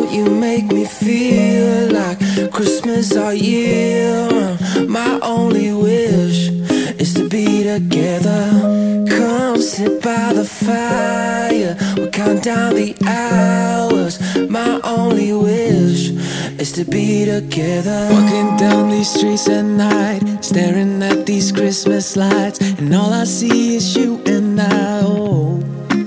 you make me feel like Christmas all year round. My only wish is to be together. Come sit by the fire, we'll count down the hours. My only wish is to be together. Walking down these streets at night, staring at these Christmas lights, and all I see is you and I. Oh,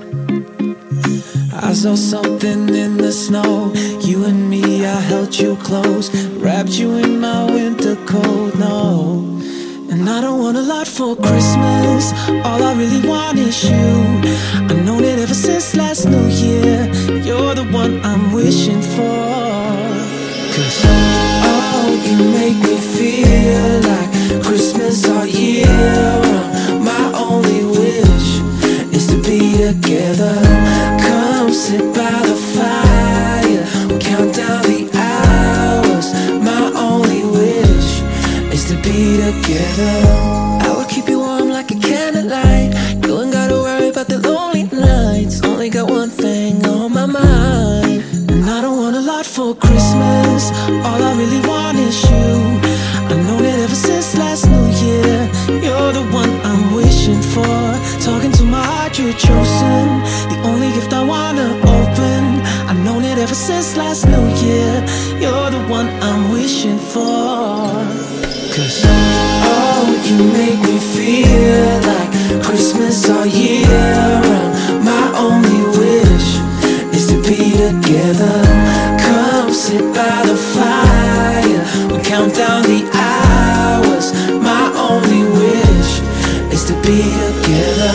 I saw something in the snow. You and me, I held you close, wrapped you in my winter coat. No, and I don't want a lot for Christmas. All I really want is you. I've known it ever since last New Year. You're the one I'm wishing for. 'Cause oh, you make me feel like Christmas all year round. My only wish is to be together. Come sit by the fire, we'll count down the hours. My only wish is to be together. I will keep you warm like a candlelight. You ain't gotta worry about the lonely nights. Only got one thing on my mind, and I don't want a lot for Christmas. All I really want is you. I've known it ever since last New Year. You're the one I'm wishing for. Talking to my heart, you're chosen, the only gift I wanna open. I've known it ever since last New Year. You're the one I'm wishing for. 'Cause oh, you make me feel like Christmas all year round. My only wish is to be together. Come sit by the fire, we'll count down the hours. My only wish is to be together.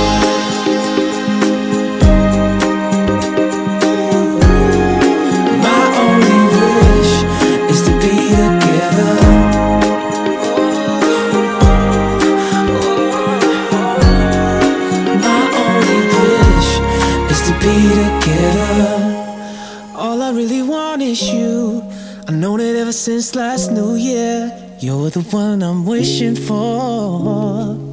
My only wish is to be together. My only wish is to be together. all I really want is you. I've known it ever since last New Year. You're the one I'm wishing for.